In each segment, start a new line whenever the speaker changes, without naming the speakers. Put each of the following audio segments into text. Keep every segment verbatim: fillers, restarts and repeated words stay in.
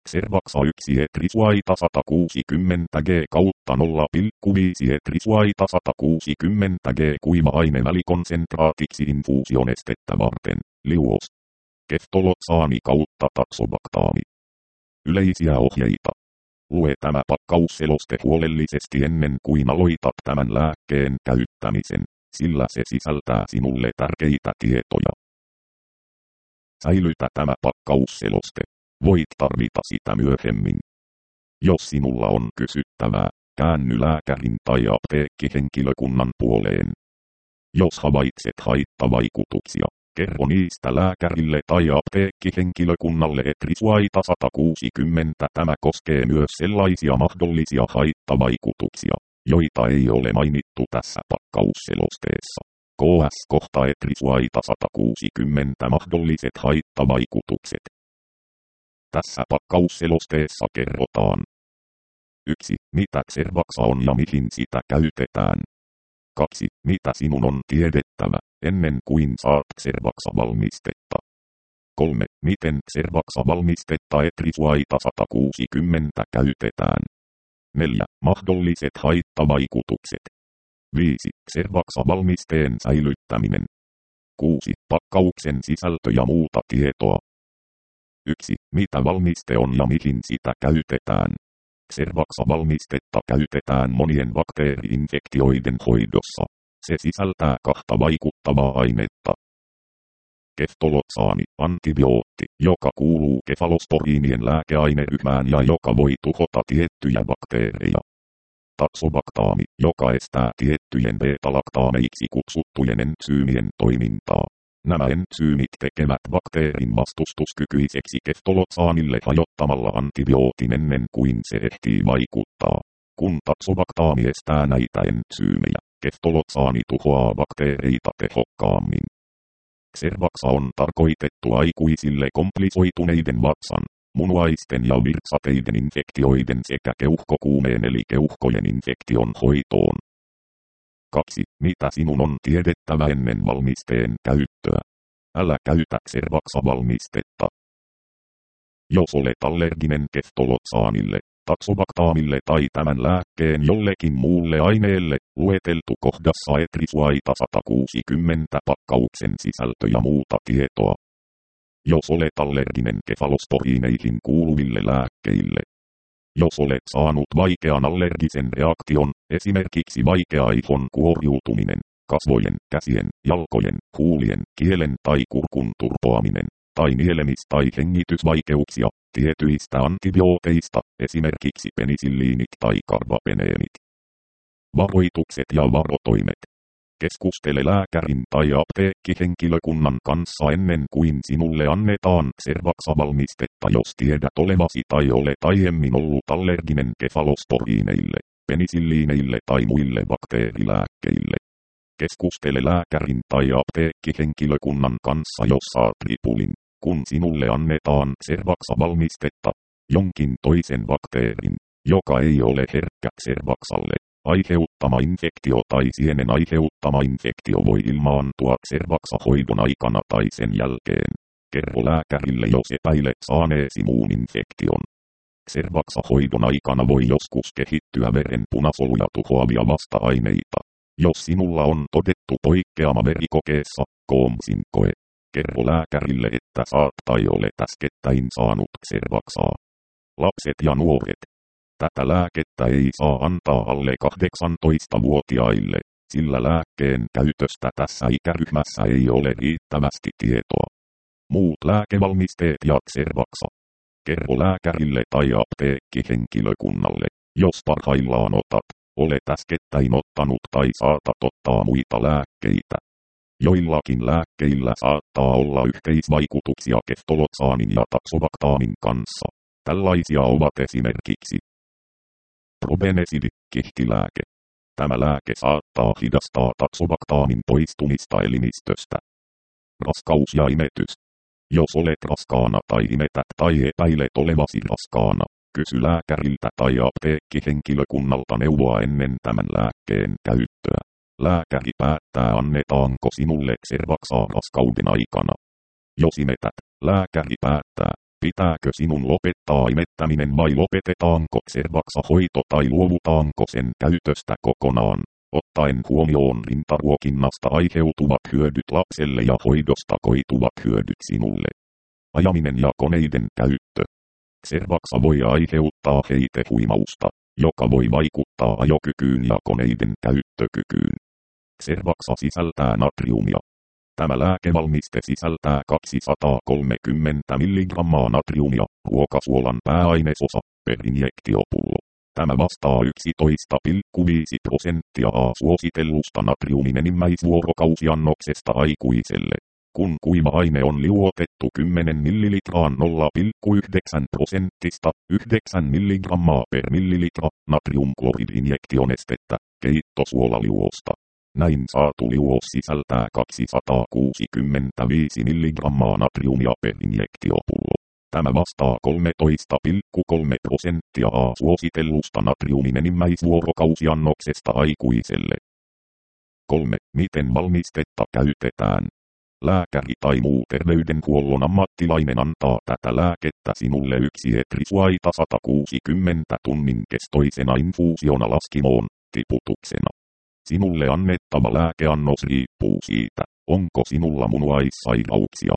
Xervaxa yksi etrisuaita sata kuusikymmentä g kautta nolla pilkku viisi etrisuaita sata kuusikymmentä g kuiva-aine välikonsentraatiksi infuusionestettä varten, liuos. Keftolotsaani kautta taksobaktaami. Yleisiä ohjeita. Lue tämä pakkausseloste huolellisesti ennen kuin aloitat tämän lääkkeen käyttämisen, sillä se sisältää sinulle tärkeitä tietoja. Säilytä tämä pakkausseloste. Voit tarvita sitä myöhemmin. Jos sinulla on kysyttävää, käänny lääkärin tai apteekkihenkilökunnan puoleen. Jos havaitset haittavaikutuksia, kerro niistä lääkärille tai apteekkihenkilökunnalle etrisuaita sata kuusikymmentä. Tämä koskee myös sellaisia mahdollisia haittavaikutuksia, joita ei ole mainittu tässä pakkausselosteessa. K S kohta etrisuaita sata kuusikymmentä mahdolliset haittavaikutukset. Tässä pakkausselosteessa kerrotaan. yksi. Mitä Xervaxa on ja mihin sitä käytetään. kaksi. Mitä sinun on tiedettävä, ennen kuin saat Xervaxa-valmistetta. kolme. Miten Xervaxa-valmistetta etrisuaita sata kuusikymmentä käytetään. neljä. Mahdolliset haittavaikutukset. viisi. Xervaxa-valmisteen säilyttäminen. kuusi. Pakkauksen sisältö ja muuta tietoa. yksi. Mitä valmiste on ja mihin sitä käytetään. Xervaxa-valmistetta käytetään monien bakteeri-infektioiden hoidossa. Se sisältää kahta vaikuttavaa ainetta. Keftolotsaani, antibiootti, joka kuuluu kefalosporiinien lääkeaineryhmään ja joka voi tuhota tiettyjä bakteereja. Taksobaktaami, joka estää tiettyjen beta-laktaameiksi kutsuttujen entsyymien toimintaa. Nämä entsyymit tekevät bakteerin vastustuskykyiseksi keftolotsaanille hajottamalla antibiootin ennen kuin se ehtii vaikuttaa. Kun taksobaktaami estää näitä entsyymejä, keftolotsaani tuhoaa bakteereita tehokkaammin. Xervaxa on tarkoitettu aikuisille komplisoituneiden vatsan, munuaisten ja virtsateiden infektioiden sekä keuhkokuumeen eli keuhkojen infektion hoitoon. kaksi. Mitä sinun on tiedettävä ennen valmisteen käyttöä? Älä käytä Xervaxa-valmistetta. Jos olet allerginen keftolotsaanille, taksobaktaamille tai tämän lääkkeen jollekin muulle aineelle, lueteltu kohdassa etrisuaita sata kuusikymmentä pakkauksen sisältö ja muuta tietoa. Jos olet allerginen kefalosporiineihin kuuluville lääkkeille. Jos olet saanut vaikean allergisen reaktion, esimerkiksi vaikea aivon kuoriutuminen, kasvojen, käsien, jalkojen, huulien, kielen tai kurkun turpoaminen, tai nielemis- tai hengitysvaikeuksia, tietyistä antibiooteista, esimerkiksi penisilliinit tai karbapeneemit. Varoitukset ja varotoimet. Keskustele lääkärin tai apteekkihenkilökunnan kanssa ennen kuin sinulle annetaan Xervaxa-valmistetta, jos tiedät olevasi tai olet aiemmin ollut allerginen kefalosporiineille, penisilliineille tai muille bakteerilääkkeille. Keskustele lääkärin tai apteekkihenkilökunnan kanssa, jos saat ripulin, kun sinulle annetaan Xervaxa-valmistetta, jonkin toisen bakteerin, joka ei ole herkkä Xervaxalle aiheuttama infektio tai sienen aiheuttama infektio voi ilmaantua Xervaxa-hoidon aikana tai sen jälkeen. Kerro lääkärille, jos epäilet saaneesi muun infektion. Xervaxa-hoidon aikana voi joskus kehittyä veren punasoluja tuhoavia vasta-aineita. Jos sinulla on todettu poikkeama verikokeessa, Coombsin koe, kerro lääkärille, että saat tai olet äskettäin saanut Xervaxaa. Lapset ja nuoret. Tätä lääkettä ei saa antaa alle kahdeksantoistavuotiaille, sillä lääkkeen käytöstä tässä ikäryhmässä ei ole riittävästi tietoa. Muut lääkevalmisteet ja Xervaxa. Kerro lääkärille tai apteekkihenkilökunnalle, jos parhaillaan otat, olet äskettäin ottanut tai saatat ottaa muita lääkkeitä. Joillakin lääkkeillä saattaa olla yhteisvaikutuksia keftolotsaanin ja taksobaktaamin kanssa. Tällaisia ovat esimerkiksi probenesidi, kihtilääke. Tämä lääke saattaa hidastaa taksobaktaamin poistumista elimistöstä. Raskaus ja imetys. Jos olet raskaana tai imetät tai epäilet olevasi raskaana, kysy lääkäriltä tai apteekkihenkilökunnalta neuvoa ennen tämän lääkkeen käyttöä. Lääkäri päättää, annetaanko sinulle Xervaxaa raskauden aikana. Jos imetät, lääkäri päättää, Pitääkö sinun lopettaa imettäminen vai lopetetaanko Xervaxa-hoito tai luovutaanko sen käytöstä kokonaan, ottaen huomioon rintaruokinnasta aiheutuvat hyödyt lapselle ja hoidosta koituvat hyödyt sinulle. Ajaminen ja koneiden käyttö. Xervaxa voi aiheuttaa heitehuimausta, joka voi vaikuttaa ajokykyyn ja koneiden käyttökykyyn. Xervaxa sisältää natriumia. Tämä lääkevalmiste sisältää kaksisataakolmekymmentä milligrammaa natriumia, ruokasuolan pääainesosa, per injektiopullo. Tämä vastaa yksitoista pilkku viisi prosenttia A suositellusta natriumin enimmäisvuorokausiannoksesta aikuiselle. Kun kuiva-aine on liuotettu kymmenen millilitraan nolla pilkku yhdeksän prosenttista yhdeksän milligrammaa per millilitra natriumkloridinjektionestettä keittosuolaliuosta. Näin saatu liuos sisältää kaksisataakuusikymmentäviisi milligrammaa natriumia per injektiopullo. Tämä vastaa kolmetoista pilkku kolme prosenttia A suositellusta natriumin enimmäisvuorokausiannoksesta aikuiselle. kolme. Miten valmistetta käytetään? Lääkäri tai muu terveydenhuollon ammattilainen antaa tätä lääkettä sinulle yksi etrisuaita sata kuusikymmentä tunnin kestoisena infuusiona laskimoon, tiputuksena. Sinulle annettava lääkeannos riippuu siitä, onko sinulla munuaissairauksia.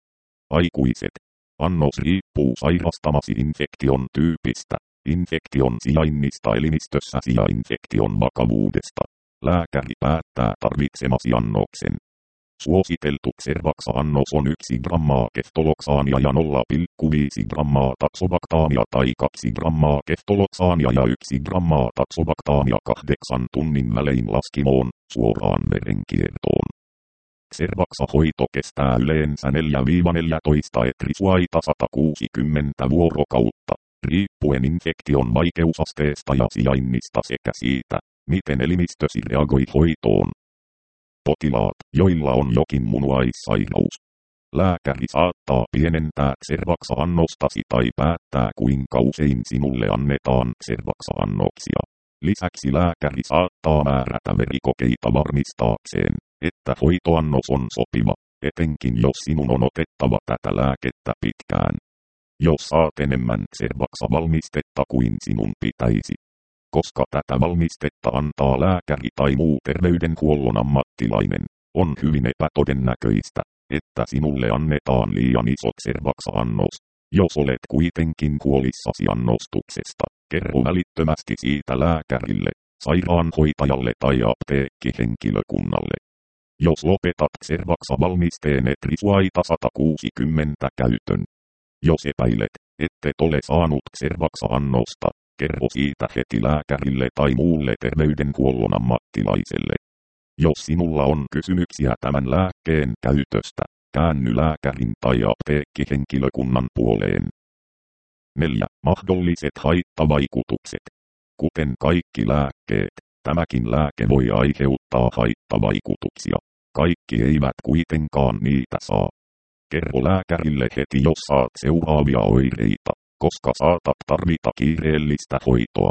Aikuiset. Annos riippuu sairastamasi infektion tyypistä, infektion sijainnista elimistössäsi ja infektion vakavuudesta. Lääkäri päättää tarvitsemasi annoksen. Suositeltu Xervaxa-annos on yksi grammaa keftoloksaania ja nolla pilkku viisi grammaa taksobaktaamia tai kaksi grammaa keftoloksaania ja yksi grammaa taksobaktaamia kahdeksan tunnin välein laskimoon, suoraan verenkiertoon. Xervaxa-hoito kestää yleensä neljä neljätoista etrisuaita sata kuusikymmentä vuorokautta, riippuen infektion vaikeusasteesta ja sijainnista sekä siitä, miten elimistösi reagoi hoitoon. Potilaat, joilla on jokin munuaissairaus. Lääkäri saattaa pienentää Xervaxa-annostasi tai päättää kuinka usein sinulle annetaan Xervaxa-annoksia. Lisäksi lääkäri saattaa määrätä verikokeita varmistaakseen, että hoitoannos on sopiva, etenkin jos sinun on otettava tätä lääkettä pitkään. Jos saat enemmän Xervaxa-valmistetta kuin sinun pitäisi. Koska tätä valmistetta antaa lääkäri tai muu terveydenhuollon ammattilainen, on hyvin epätodennäköistä, että sinulle annetaan liian iso Xervaxa-annos. Jos olet kuitenkin huolissasi annostuksesta, kerro välittömästi siitä lääkärille, sairaanhoitajalle tai apteekkihenkilökunnalle. Jos lopetat Xervaxa-valmisteen etrisuaita sata kuusikymmentä käytön. Jos epäilet, ettet ole saanut Xervaxa-annosta, kerro siitä heti lääkärille tai muulle terveydenhuollon ammattilaiselle. Jos sinulla on kysymyksiä tämän lääkkeen käytöstä, käänny lääkärin tai apteekkihenkilökunnan puoleen. neljä. Mahdolliset haittavaikutukset. Kuten kaikki lääkkeet, tämäkin lääke voi aiheuttaa haittavaikutuksia. Kaikki eivät kuitenkaan niitä saa. Kerro lääkärille heti jos saat seuraavia oireita, koska saatat tarvita kiireellistä hoitoa.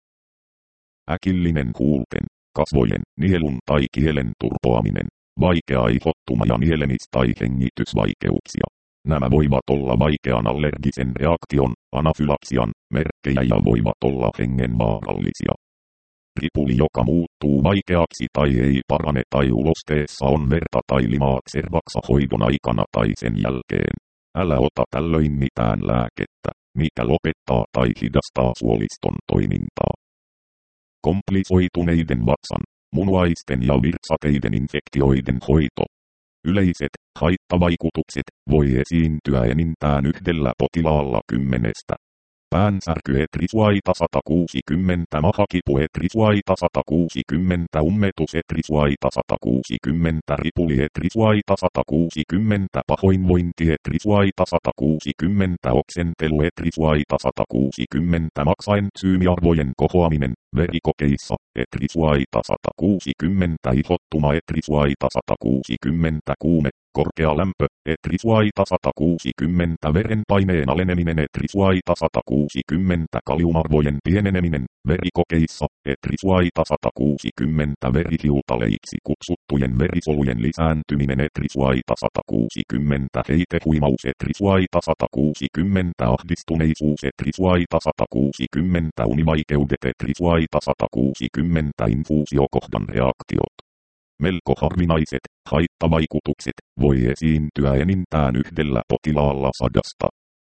Äkillinen huulten, kasvojen, nielun tai kielen turpoaminen, vaikea ihottuma ja nielemis- tai hengitysvaikeuksia. Nämä voivat olla vaikean allergisen reaktion, anafylaksian, merkkejä ja voivat olla hengenvaarallisia. Ripuli, joka muuttuu vaikeaksi tai ei parane tai ulosteessa on verta tai limaa Xervaxa-hoidon aikana tai sen jälkeen. Älä ota tällöin mitään lääkettä, mikä lopettaa tai hidastaa suoliston toimintaa. Komplisoituneiden vatsan, munuaisten ja virtsateiden infektioiden hoito. Yleiset haittavaikutukset voi esiintyä enintään yhdellä potilaalla kymmenestä. Päänsärky etrisuaita sata kuusikymmentä, mahakipu etrisuaita sata kuusikymmentä, ummetus etrisuaita sata kuusikymmentä, ripuli etrisuaita sata kuusikymmentä, pahoinvointi etrisuaita sata kuusikymmentä, oksentelu etrisuaita sata kuusikymmentä, maksaentsyymiarvojen kohoaminen, verikokeissa, etrisuaita sata kuusikymmentä, ihottuma etrisuaita sata kuusikymmentä, kuume, korkea lämpö, etrisuaita sata kuusikymmentä, verenpaineen aleneminen, etrisuaita sata kuusikymmentä, kaliumarvojen pieneneminen, verikokeissa, etrisuaita sata kuusikymmentä, verihiutaleiksi kutsuttujen verisolujen lisääntyminen, etrisuaita sata kuusikymmentä, heitehuimaus, etrisuaita sata kuusikymmentä, ahdistuneisuus, etrisuaita sata kuusikymmentä, univaikeudet, etrisuaita sata kuusikymmentä, infuusiokohdan reaktiot. Melko harvinaiset haittavaikutukset voi esiintyä enintään yhdellä potilaalla sadasta.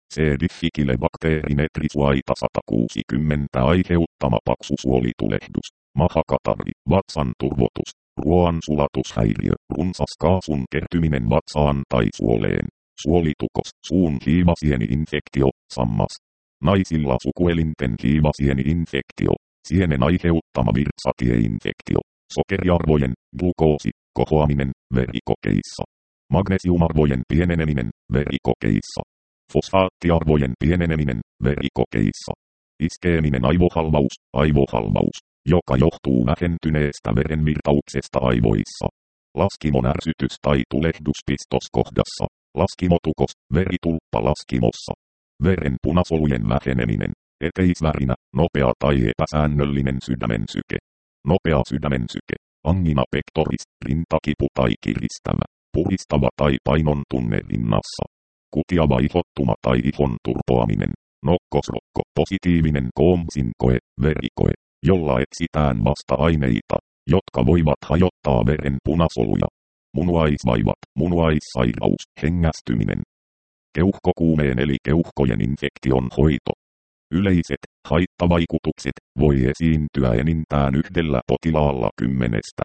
C-difficile-bakteerin etrisuaita sata kuusikymmentä aiheuttama paksusuolitulehdus, mahakatari, vatsan turvotus, ruoan sulatushäiriö, runsas kaasun kertyminen vatsaan tai suoleen, suolitukos, suun hiivasieni-infektio, sammas. Naisilla sukuelinten hiivasieni-infektio, sienen aiheuttama virtsatieinfektio. Sokeriarvojen, glukoosi, kohoaminen, verikokeissa. Magnesiumarvojen pieneneminen, verikokeissa. Fosfaattiarvojen pieneneminen, verikokeissa. Iskeeminen aivohalvaus, aivohalvaus, joka johtuu vähentyneestä verenvirtauksesta aivoissa. Laskimon ärsytys tai tulehdus pistoskohdassa. Laskimotukos, veritulppa laskimossa. Veren punasolujen väheneminen, eteisvärinä, nopea tai epäsäännöllinen sydämensyke. Nopea sydämensyke, angina pectoris, rintakipu tai kiristävä, puristava tai painon tunne rinnassa. Kutiava ihottuma tai ihon turpoaminen, nokkosrokko, positiivinen Coombsin koe, verikoe, jolla etsitään vasta-aineita, jotka voivat hajottaa veren punasoluja. Munuaisvaivat, munuaissairaus, hengästyminen. Keuhkokuumeen eli keuhkojen infektion hoito. Yleiset haittavaikutukset voi esiintyä enintään yhdellä potilaalla kymmenestä.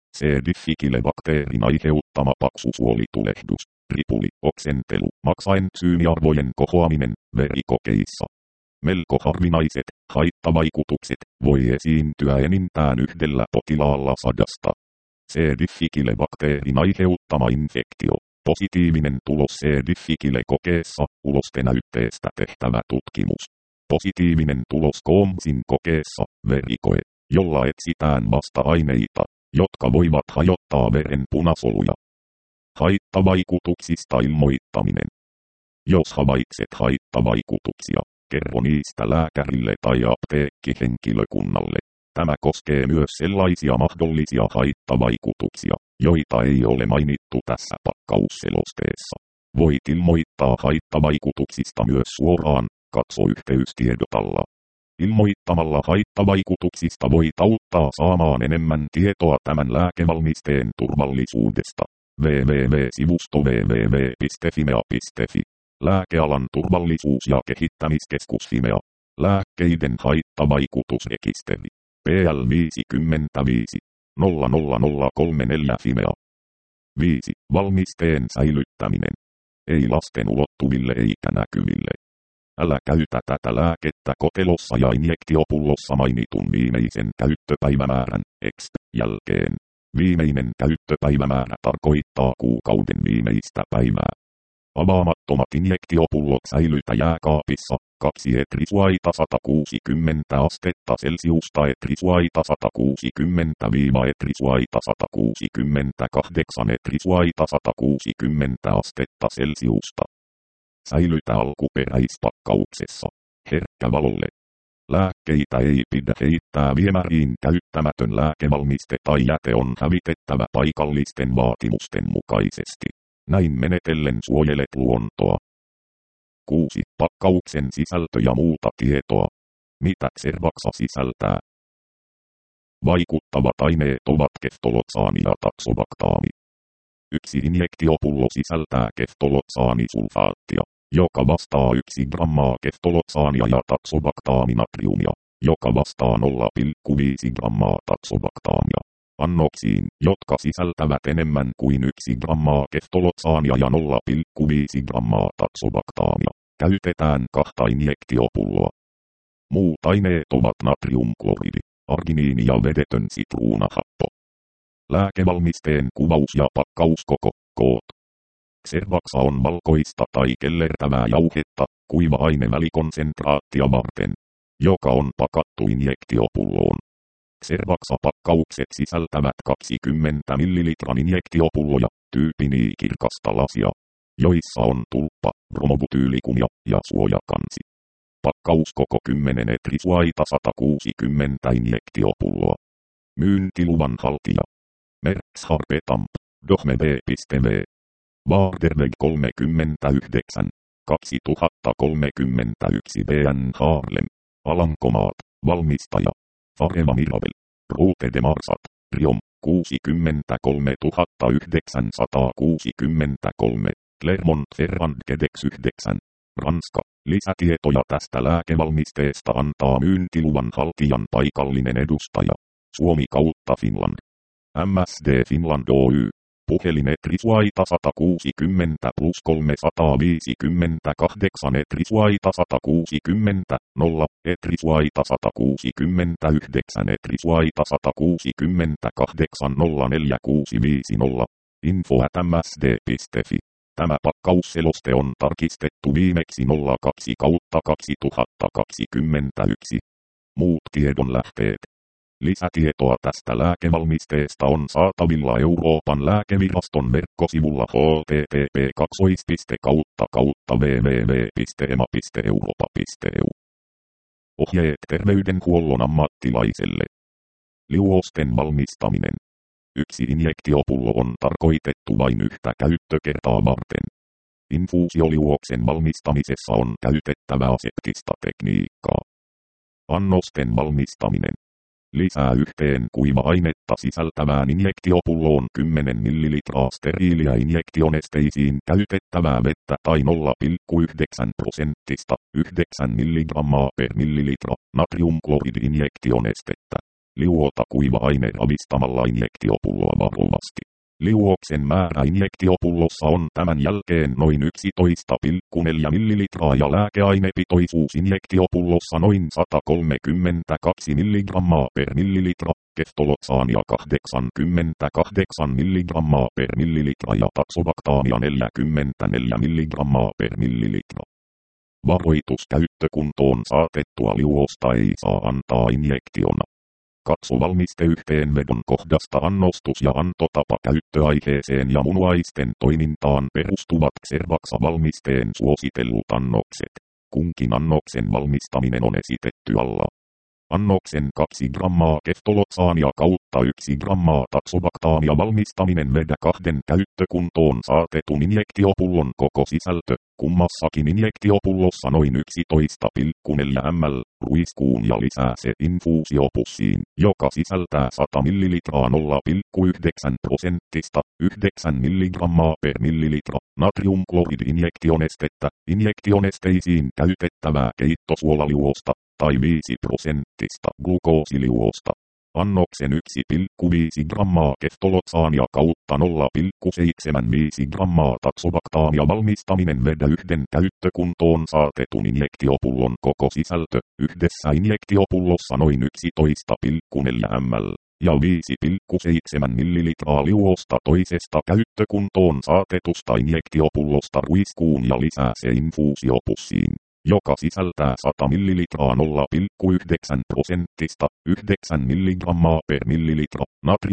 C-difficile-bakteerin aiheuttama paksusuolitulehdus, ripuli, oksentelu, maksaentsyymiarvojen kohoaminen, verikokeissa. Melko harvinaiset haittavaikutukset voi esiintyä enintään yhdellä potilaalla sadasta. C-difficile-bakteerin aiheuttama infektio, positiivinen tulos C-difficile-kokeessa, ulostenäytteestä tehtävä tutkimus. Positiivinen tulos Coombsin kokeessa, verikoe, jolla etsitään vasta-aineita, jotka voivat hajottaa veren punasoluja. Haittavaikutuksista ilmoittaminen. Jos havaitset haittavaikutuksia, kerro niistä lääkärille tai apteekkihenkilökunnalle. Tämä koskee myös sellaisia mahdollisia haittavaikutuksia, joita ei ole mainittu tässä pakkausselosteessa. Voit ilmoittaa haittavaikutuksista myös suoraan. Katso yhteystiedotalla. Ilmoittamalla haittavaikutuksista voit auttaa saamaan enemmän tietoa tämän lääkevalmisteen turvallisuudesta. www-sivusto www piste fimea piste fi. Lääkealan turvallisuus- ja kehittämiskeskus Fimea. Lääkkeiden haittavaikutusrekisteri. P L viisikymmentäviisi nolla nolla nolla kolme neljä Fimea. viisi. Valmisteen säilyttäminen. Ei lasten ulottuville eikä näkyville. Älä käytä tätä lääkettä kotelossa ja injektiopullossa mainitun viimeisen käyttöpäivämäärän, X, jälkeen. Viimeinen käyttöpäivämäärä tarkoittaa kuukauden viimeistä päivää. Avaamattomat injektiopullot säilytä jääkaapissa, kaksi etrisuaita sata kuusikymmentä astetta Celsiusta etrisuaita sata kuusikymmentä etrisuaita sata kuusikymmentäkahdeksan etrisuaita sata kuusikymmentä astetta Celsiusta. Säilytä alkuperäispakkauksessa, herkkä valolle. Lääkkeitä ei pidä heittää viemäriin, käyttämätön lääkevalmiste tai jäte on hävitettävä paikallisten vaatimusten mukaisesti. Näin menetellen suojelet luontoa. kuusi. Pakkauksen sisältö ja muuta tietoa. Mitä Xervaxa sisältää? Vaikuttavat aineet ovat keftolotsaani ja taksobaktaami. Yksi injektiopullo sisältää keftolotsaanisulfaattia, joka vastaa yksi grammaa keftolotsaania ja taksobaktaaminatriumia, joka vastaa nolla pilkku viisi grammaa taksobaktaamia. Annoksiin, jotka sisältävät enemmän kuin yksi grammaa keftolotsaania ja nolla pilkku viisi grammaa taksobaktaamia, käytetään kahta injektiopulloa. Muut aineet ovat natriumkloridi, arginiini ja vedetön sitruunahappo. Lääkevalmisteen kuvaus ja pakkauskoko, koot. Xervaxa on valkoista tai kellertävää jauhetta, kuiva-ainevälikonsentraattia varten, joka on pakattu injektiopulloon. Xervaxa-pakkaukset sisältävät kaksikymmentä millilitran injektiopulloja, tyypini kirkasta lasia, joissa on tulppa, bromobutyylikumia ja suojakansi. Pakkaus koko kymmenen etrisuaita sata kuusikymmentä injektiopulloa. Myyntiluvan haltija. Merx Harpetamp, Dohme B.V. Waarderweg kolmekymmentäyhdeksän, kaksituhattakolmekymmentäyksi B N Haarlem, Alankomaat, valmistaja. Fareva Mirabel, Route de Marsat, Riom, kuusikymmentäkolmetuhattayhdeksänsataakuusikymmentäkolme, Clermont-Ferrand Gedex yhdeksän, Ranska. Lisätietoja tästä lääkevalmisteesta antaa myyntiluvan haltijan paikallinen edustaja. Suomi kautta Finland. M S D Finland Oy. Puhelin etrisuaita sata kuusikymmentä plus kolmesataaviisikymmentäkahdeksan etrisuaita sata kuusikymmentä, nolla, etrisuaita sata kuusikymmentäyhdeksän etrisuaita sata kuusikymmentäkahdeksan nolla neljä kuusi viisi nolla. Info at m s d piste f i. Tämä pakkausseloste on tarkistettu viimeksi nolla kaksi kautta kaksituhattakaksikymmentäyksi. Muut tiedonlähteet. Lisätietoa tästä lääkevalmisteesta on saatavilla Euroopan lääkeviraston verkkosivulla h t t p kautta kautta w w w piste e m a piste europa piste e u. Ohjeet terveydenhuollon ammattilaiselle. Liuosten valmistaminen. Yksi injektiopullo on tarkoitettu vain yhtä käyttökertaa varten. Infuusioliuoksen valmistamisessa on käytettävä aseptista tekniikkaa. Annosten valmistaminen. Lisää yhteen kuiva-ainetta sisältävään injektiopulloon kymmenen millilitraa steriiliä injektionesteisiin käytettävää vettä tai nolla pilkku yhdeksän prosenttista yhdeksän milligrammaa per millilitra natriumklorid-injektionestettä. Liuota kuiva-aine ravistamalla injektiopulloa varovasti. Liuoksen määrä injektiopullossa on tämän jälkeen noin yksitoista pilkku neljä millilitraa ja lääkeainepitoisuus injektiopullossa noin sata kolmekymmentäkaksi milligrammaa per millilitra, keftolotsaania kahdeksankymmentäkahdeksan milligrammaa per millilitra ja taksovaktaania neljäkymmentäneljä milligrammaa per millilitra. Varoitus: käyttökuntoon saatettua liuosta ei saa antaa injektiona. Katso valmisteyhteenvedon kohdasta annostus ja antotapa käyttöaiheeseen ja munuaisten toimintaan perustuvat Xervaxa-valmisteen suositellut annokset. Kunkin annoksen valmistaminen on esitetty alla. Annoksen kaksi grammaa keftolotsaania kautta yksi grammaa taksovaktaania valmistaminen vedä kahden käyttökuntoon saatetun injektiopullon koko sisältö, kummassakin injektiopullossa noin yksitoista pilkku neljä millilitraa, ruiskuun ja lisää se infuusiopussiin, joka sisältää sata millilitraa nolla pilkku yhdeksän prosenttista, yhdeksän milligrammaa per millilitra, natriumklorid-injektionestettä, injektionesteisiin käytettävää keittosuolaliuosta, tai viisi prosenttista glukoosiliuosta. Annoksen yksi pilkku viisi grammaa keftolotsaania kautta nolla pilkku seitsemänkymmentäviisi grammaa taksovaktaania valmistaminen vedä yhden käyttökuntoon saatetun injektiopullon koko sisältö, yhdessä injektiopullossa noin yksitoista pilkku neljä millilitraa, ja viisi pilkku seitsemän millilitraa liuosta toisesta käyttökuntoon saatetusta injektiopullosta ruiskuun ja lisää se infuusiopussiin, joka sisältää sata millilitraa nolla pilkku yhdeksän prosenttista, yhdeksän milligrammaa per millilitra,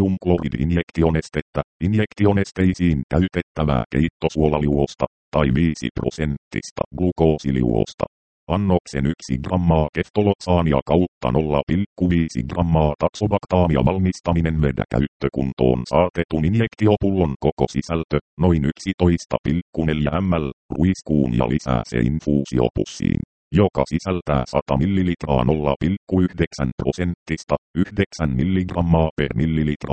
natriumklorid-injektionestettä, injektionesteisiin käytettävää keittosuolaliuosta, tai viisi prosenttista glukoosiliuosta. Annoksen yksi grammaa keftolotsaania kautta nolla pilkku viisi grammaa taksovaktaania valmistaminen vedä käyttökuntoon saatetun injektiopullon koko sisältö, noin yksitoista pilkku neljä millilitraa, ruiskuun ja lisää se infuusiopussiin, joka sisältää sata millilitraa nolla pilkku yhdeksän prosenttista, yhdeksän milligrammaa per millilitra,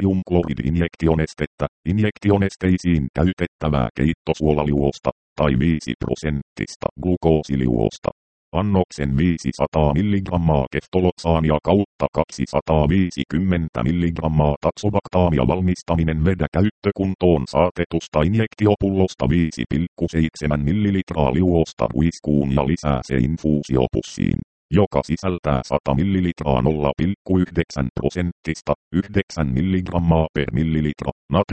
natriumklorid-injektionestettä, injektionesteisiin käytettävää keittosuolaliuosta, tai viisi prosenttista glukoosiliuosta. Annoksen viisisataa milligrammaa keftolotsaania kautta kaksisataaviisikymmentä milligrammaa taksovaktaania valmistaminen vedä käyttökuntoon saatetusta injektiopullosta viisi pilkku seitsemän millilitraa liuosta ruiskuun ja lisää se infuusiopussiin, joka sisältää sata millilitraa nolla pilkku yhdeksän prosenttista, yhdeksän milligrammaa per millilitra,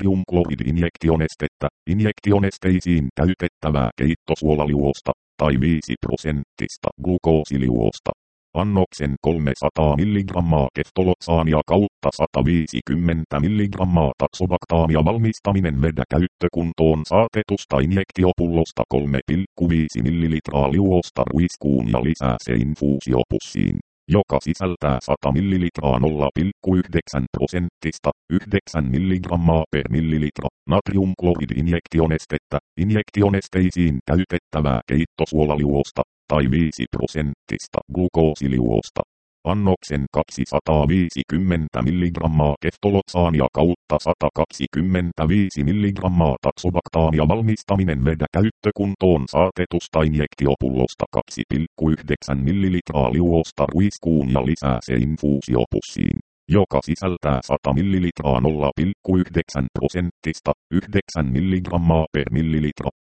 natriumklorid-injektionestettä, injektionesteisiin käytettävää keittosuolaliuosta, tai viisi prosenttista glukoosiliuosta. Annoksen kolmesataa milligrammaa keftolotsaania kautta sata viisikymmentä milligrammaa taksobaktaamia valmistaminen vedä käyttökuntoon saatetusta injektiopullosta kolme pilkku viisi millilitraa liuosta ruiskuun ja lisää se infuusiopussiin, joka sisältää sata millilitraa nolla pilkku yhdeksän prosenttista yhdeksän milligrammaa per millilitra natriumklorid-injektionestettä, injektionesteisiin käytettävää keittosuolaliuosta tai viisi prosenttista glukoosiliuosta. Annoksen kaksisataaviisikymmentä milligrammaa keftolotsaania kautta sata kaksikymmentäviisi milligrammaa taksobaktaamia valmistaminen vedä käyttökuntoon saatetusta injektiopullosta kaksi pilkku yhdeksän millilitraa liuosta ruiskuun ja lisää se infuusiopussiin, joka sisältää sata millilitraa nolla pilkku yhdeksän prosenttista yhdeksän milligrammaa per millilitra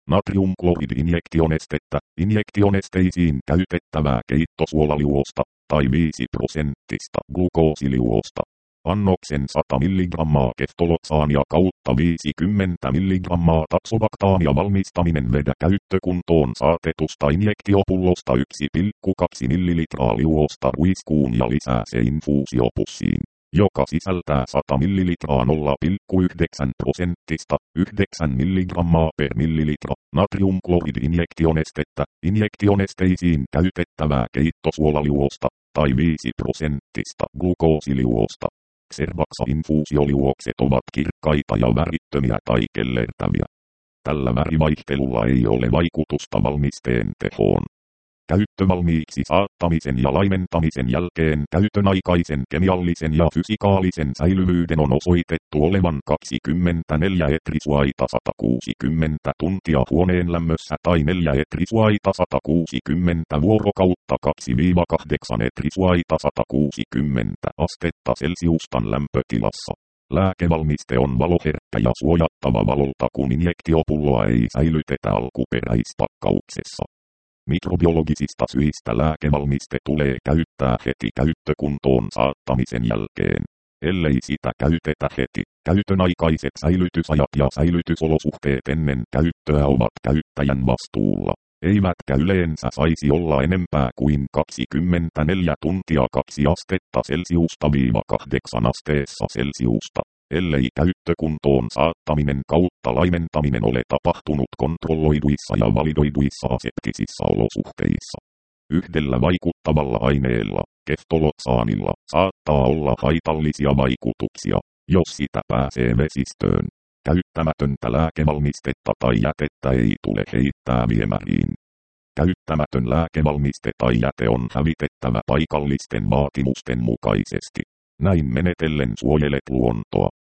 natriumklorid-injektionestettä, injektionesteisiin käytettävää keittosuolaliuosta tai viisi prosenttista glukoosiliuosta. Annoksen sata milligrammaa keftolotsaania kautta viisikymmentä milligrammaa taksobaktaamia valmistaminen vedä käyttökuntoon saatetusta injektiopullosta yksi pilkku kaksi millilitraa liuosta ruiskuun ja lisää se infuusiopussiin, joka sisältää sata millilitraa nolla pilkku yhdeksän prosenttista yhdeksän milligrammaa per millilitra natriumklorid-injektionestettä, injektionesteisiin käytettävää keittosuolaliuosta tai viisi prosenttista glukoosiliuosta. Xerbaxa-infuusioliuokset ovat kirkkaita ja värittömiä tai kellertäviä. Tällä värivaihtelulla ei ole vaikutusta valmisteen tehoon. Käyttövalmiiksi saattamisen ja laimentamisen jälkeen käytön aikaisen kemiallisen ja fysikaalisen säilyvyyden on osoitettu olevan kaksikymmentäneljä etrisuaita sata kuusikymmentä tuntia huoneen lämmössä tai neljä etrisuaita sata kuusikymmentä vuorokautta kaksi kahdeksan etrisuaita sata kuusikymmentä astetta Celsiustan lämpötilassa. Lääkevalmiste on valoherkkä ja suojattava valolta, kun injektiopulloa ei säilytetä alkuperäispakkauksessa. Mikrobiologisista syistä lääkevalmiste tulee käyttää heti käyttökuntoon saattamisen jälkeen. Ellei sitä käytetä heti, käytön aikaiset säilytysajat ja säilytysolosuhteet ennen käyttöä ovat käyttäjän vastuulla, eivätkä yleensä saisi olla enempää kuin kaksikymmentäneljä tuntia kaksi astetta Celsiusta viiva kahdeksan asteessa Celsiusta, ellei käyttökuntoon saattaminen kautta laimentaminen ole tapahtunut kontrolloiduissa ja validoiduissa aseptisissä olosuhteissa. Yhdellä vaikuttavalla aineella, keftolotsaanilla, saattaa olla haitallisia vaikutuksia, jos sitä pääsee vesistöön. Käyttämätöntä lääkevalmistetta tai jätettä ei tule heittää viemäriin. Käyttämätön lääkevalmiste tai jäte on hävitettävä paikallisten vaatimusten mukaisesti. Näin menetellen suojelet luontoa.